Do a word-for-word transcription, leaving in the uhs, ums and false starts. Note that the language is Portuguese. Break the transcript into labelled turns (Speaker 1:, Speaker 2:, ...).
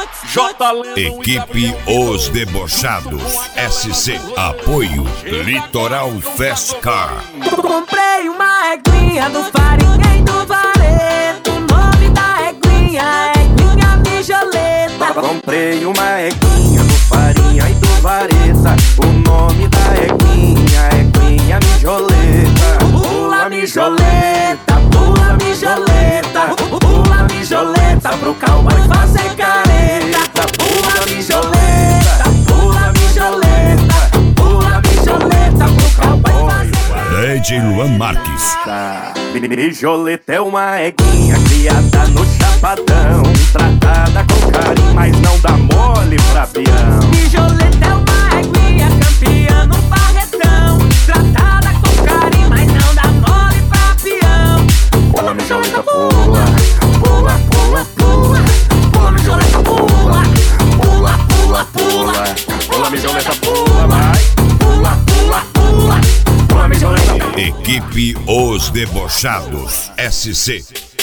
Speaker 1: Equipe Os Debochados S C. Apoio Litoral Fast Car.
Speaker 2: Comprei uma eguinha do Farinha e do Vareto. O nome da eguinha é Eguinha Mijoleta.
Speaker 3: Comprei uma eguinha do Farinha e do Vareta. O nome da eguinha é Eguinha Mijoleta.
Speaker 2: Pula mijoleta, pula mijoleta, pula mijoleta pro cowboy fazer careta. Pula mijoleta, pula mijoleta, pula mijoleta pro cowboy fazer
Speaker 1: D J Luan Marques.
Speaker 3: Mijoleta é uma eguinha criada no Chapadão, tratada com carinho, mas não dá mole pra peão.
Speaker 2: Mijoleta é uma eguinha campeã no barretão, tratada com carinho, mas não dá mole pra peão.
Speaker 3: Pula mijoleta, pula, pula, pula, pula. Pula mijoleta, pula, pula, pula, pula. Pula mijoleta, pula, vai. Pula, pula, pula. Pula mijoleta, pula.
Speaker 1: Equipe Os Debochados S C.